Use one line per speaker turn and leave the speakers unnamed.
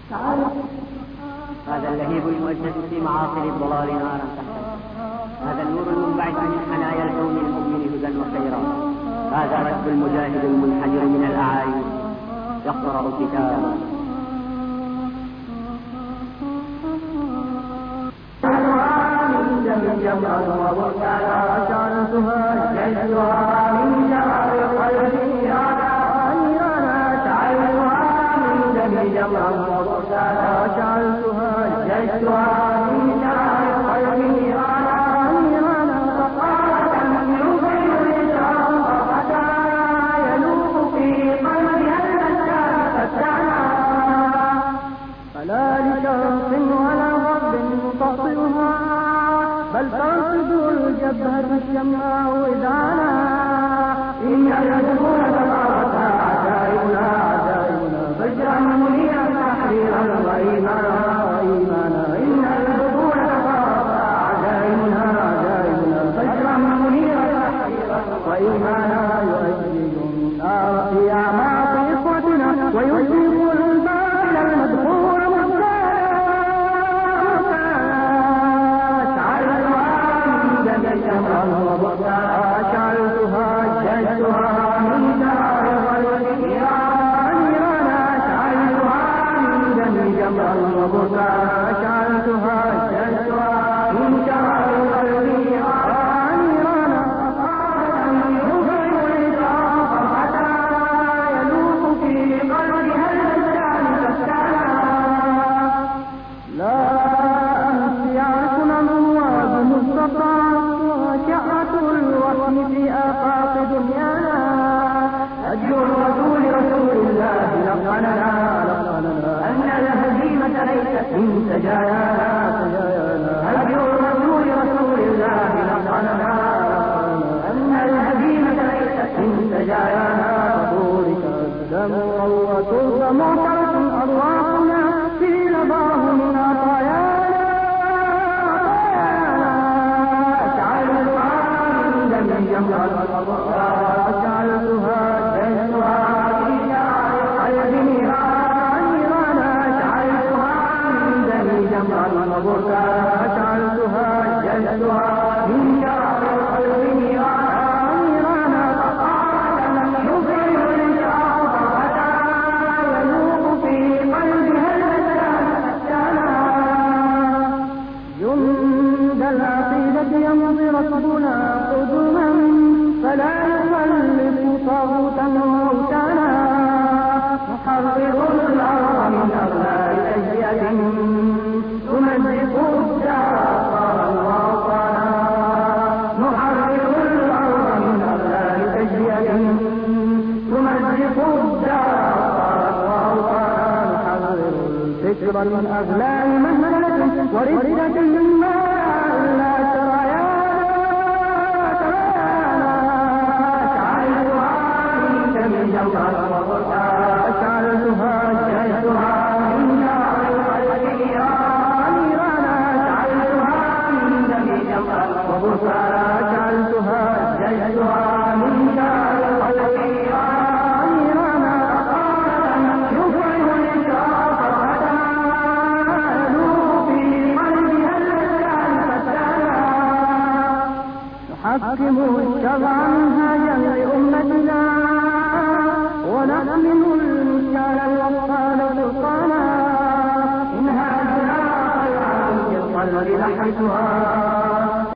هذا اللهيب المؤجج في معاصر الضلال نارا تحته، هذا النور المنبعث من حنايا الكون المؤمن هدى وخيرا، هذا رجل المجاهد المنحدر من الأعاين يقرأ كتابا.
بل ترصد الجبهة الشماء ودانا إن الأدبون تباركها عجائبنا عجائبنا فاجعل منيا تحريرا وإيمانا إن الأدبون تباركها عجائبنا عجائبنا فاجعل منيا تحريرا وإيمانا يؤجج النار في أعماق إخوتنا ويزيغ الباطل المدحور في آفاق دنيانا أجر رسول الله لقننا أن الهزيمة ليست من سجايانا أجر رسول الله لقننا أن الهزيمة ليست من سجايانا فبورك الدم وترك معترك أرواحنا في لظاه من عطايانا جعلتها جئتها في شعر قلب نيرانا جعلتها من دم جمرا وبركا جعلتها جئتها من شعر قلب نيرانا فقال يبعد الشعر حتى يذوق في قلبها الأسانا جند العقيدة يمضي ركبنا قدما فلا يخلف طاغوتا وأوثانا نحرر الأرض من أغلال أجيال تمزق الدار وأوطانا نحرر الأرض من أغلال أجيال تمزق الدار وأوطانا نحرر الفكر من أغلال مهزلة وردة مما لا ترايا أشعلتها جئتها من نار القلب نيرانا جعلتها من دم جمرا وبركا جعلتها جئتها من نار القلب نيرانا يفعل الإشراق حتى يذوق في قلبها اللسان فتانا نحكم الشرع منهاجا لأمتنا ونحمل المثال الوصال سلطانا إنها جناح العالم القلب نحرسها